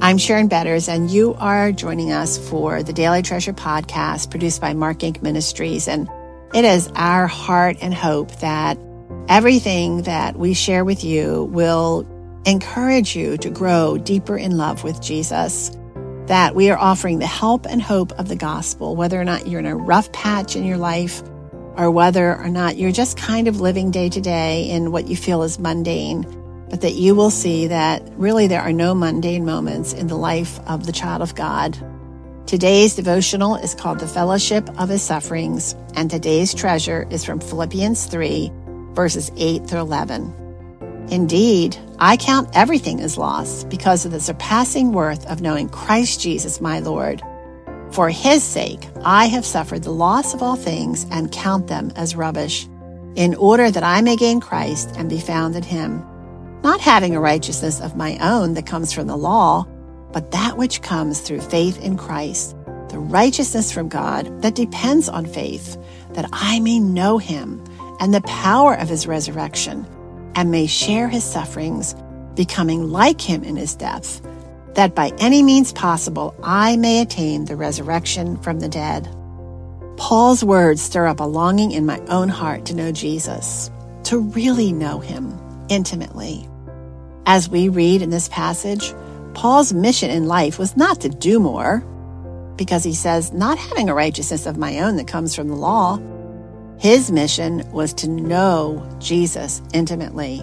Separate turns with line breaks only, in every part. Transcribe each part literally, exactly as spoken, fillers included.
I'm Sharon Betters, and you are joining us for the Daily Treasure podcast produced by Mark Incorporated. Ministries. And it is our heart and hope that everything that we share with you will encourage you to grow deeper in love with Jesus, that we are offering the help and hope of the gospel, whether or not you're in a rough patch in your life or whether or not you're just kind of living day to day in what you feel is mundane, but that you will see that really there are no mundane moments in the life of the child of God. Today's devotional is called The Fellowship of His Sufferings, and today's treasure is from Philippians three, verses eight through eleven. Indeed, I count everything as loss because of the surpassing worth of knowing Christ Jesus my Lord. For His sake, I have suffered the loss of all things and count them as rubbish, in order that I may gain Christ and be found in Him, not having a righteousness of my own that comes from the law, but that which comes through faith in Christ, the righteousness from God that depends on faith, that I may know Him and the power of His resurrection, and may share His sufferings, becoming like Him in His death, that by any means possible I may attain the resurrection from the dead. Paul's words stir up a longing in my own heart to know Jesus, to really know Him intimately. As we read in this passage, Paul's mission in life was not to do more, because he says, not having a righteousness of my own that comes from the law. His mission was to know Jesus intimately.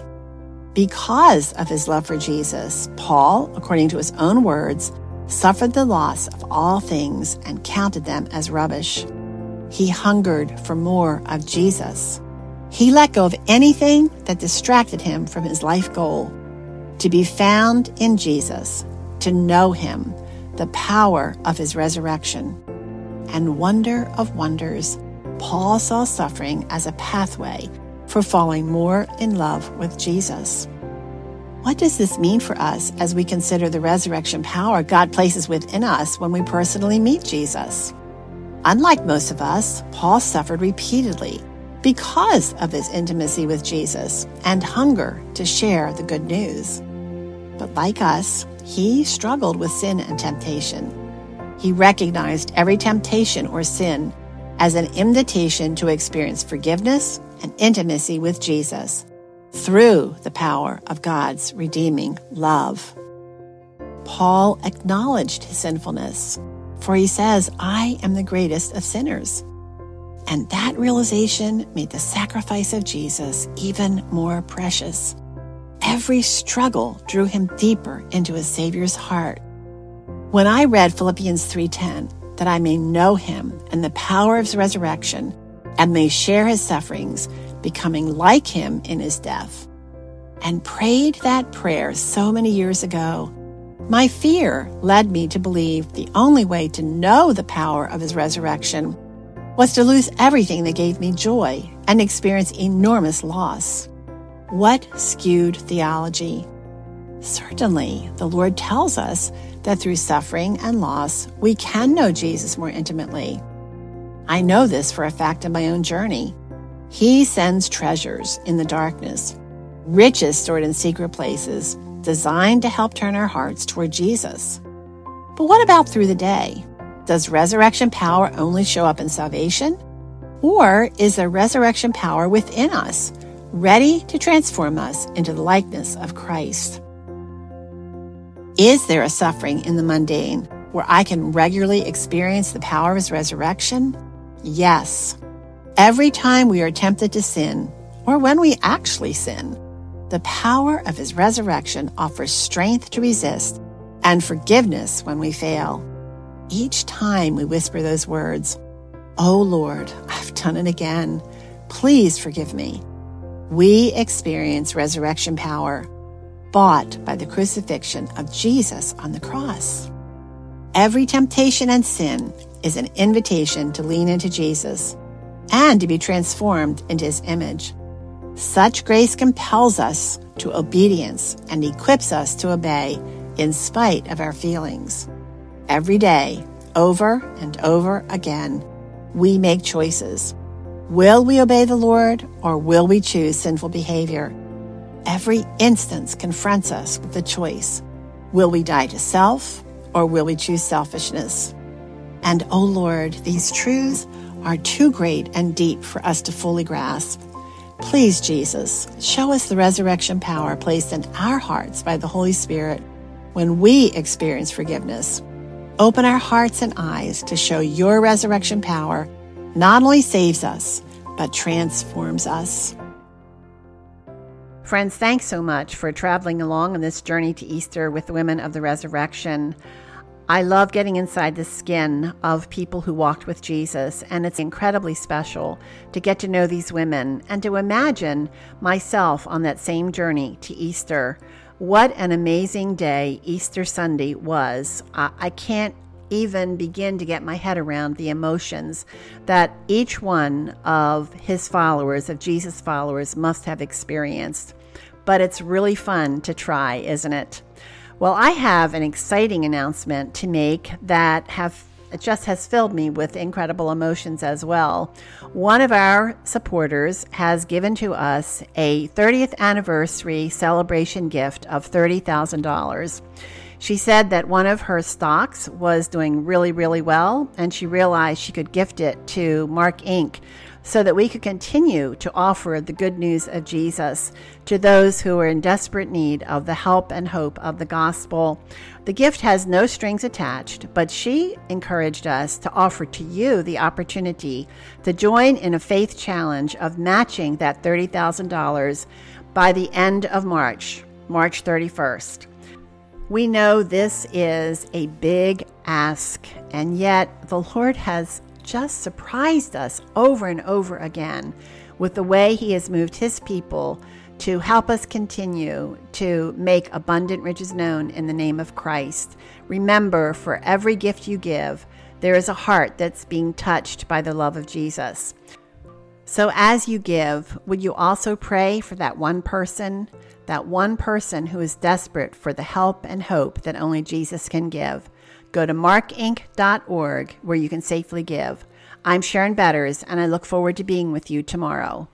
Because of his love for Jesus, Paul, according to his own words, suffered the loss of all things and counted them as rubbish. He hungered for more of Jesus. He let go of anything that distracted him from his life goal, to be found in Jesus, to know Him, the power of His resurrection. And wonder of wonders, Paul saw suffering as a pathway for falling more in love with Jesus. What does this mean for us as we consider the resurrection power God places within us when we personally meet Jesus? Unlike most of us, Paul suffered repeatedly because of his intimacy with Jesus and hunger to share the good news. But like us, he struggled with sin and temptation. He recognized every temptation or sin as an invitation to experience forgiveness and intimacy with Jesus through the power of God's redeeming love. Paul acknowledged his sinfulness, for he says, I am the greatest of sinners. And that realization made the sacrifice of Jesus even more precious. Every struggle drew him deeper into his Savior's heart. When I read Philippians three ten, that I may know Him and the power of His resurrection, and may share His sufferings, becoming like Him in His death, and prayed that prayer so many years ago, my fear led me to believe the only way to know the power of His resurrection was to lose everything that gave me joy and experience enormous loss. What skewed theology? Certainly, the Lord tells us that through suffering and loss, we can know Jesus more intimately. I know this for a fact in my own journey. He sends treasures in the darkness, riches stored in secret places, designed to help turn our hearts toward Jesus. But what about through the day? Does resurrection power only show up in salvation? Or is there resurrection power within us, ready to transform us into the likeness of Christ? Is there a suffering in the mundane where I can regularly experience the power of His resurrection? Yes. Every time we are tempted to sin, or when we actually sin, the power of His resurrection offers strength to resist and forgiveness when we fail. Each time we whisper those words, "Oh Lord, I've done it again. Please forgive me," we experience resurrection power, bought by the crucifixion of Jesus on the cross. Every temptation and sin is an invitation to lean into Jesus and to be transformed into His image. Such grace compels us to obedience and equips us to obey in spite of our feelings. Every day, over and over again, we make choices. Will we obey the Lord, or will we choose sinful behavior? Every instance confronts us with the choice. Will we die to self, or will we choose selfishness? And, oh Lord, these truths are too great and deep for us to fully grasp. Please, Jesus, show us the resurrection power placed in our hearts by the Holy Spirit when we experience forgiveness. Open our hearts and eyes to show your resurrection power not only saves us, but transforms us. Friends, thanks so much for traveling along on this journey to Easter with the Women of the Resurrection. I love getting inside the skin of people who walked with Jesus, and it's incredibly special to get to know these women and to imagine myself on that same journey to Easter. What an amazing day Easter Sunday was. I, I can't even begin to get my head around the emotions that each one of his followers, of Jesus' followers, must have experienced. But it's really fun to try, isn't it? Well, I have an exciting announcement to make that have it just has filled me with incredible emotions as well. One of our supporters has given to us a thirtieth anniversary celebration gift of thirty thousand dollars. She said that one of her stocks was doing really, really well, and she realized she could gift it to Mark Incorporated so that we could continue to offer the good news of Jesus to those who are in desperate need of the help and hope of the gospel. The gift has no strings attached, but she encouraged us to offer to you the opportunity to join in a faith challenge of matching that thirty thousand dollars by the end of March, March thirty-first. We know this is a big ask, and yet the Lord has just surprised us over and over again with the way he has moved his people to help us continue to make abundant riches known in the name of Christ. Remember, for every gift you give, there is a heart that's being touched by the love of Jesus. So as you give, would you also pray for that one person, that one person who is desperate for the help and hope that only Jesus can give? Go to mark inc dot org where you can safely give. I'm Sharon Betters, and I look forward to being with you tomorrow.